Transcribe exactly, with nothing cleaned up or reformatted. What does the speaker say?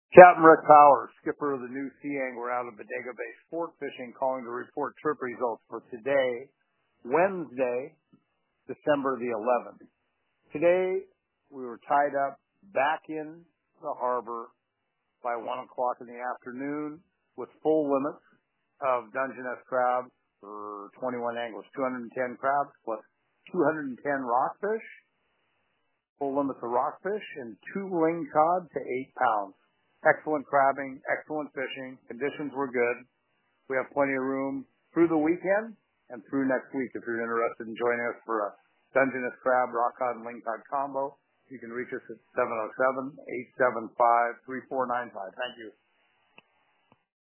Captain Rick Powers, skipper of the new Sea Angler out of Bodega Bay Sport Fishing, calling to report trip results for today, Wednesday, December the eleventh. Today, we were tied up back in the harbor by one o'clock in the afternoon with full limits of Dungeness crabs for twenty-one anglers, two hundred ten crabs plus two hundred ten rockfish, full limits of rockfish, and two ling cod to eight pounds. Excellent crabbing, excellent fishing. Conditions were good. We have plenty of room through the weekend and through next week if you're interested in joining us for a Dungeness crab, rock cod, and ling cod combo. You can reach us at seven oh seven, eight seven five, three four nine five. Thank you.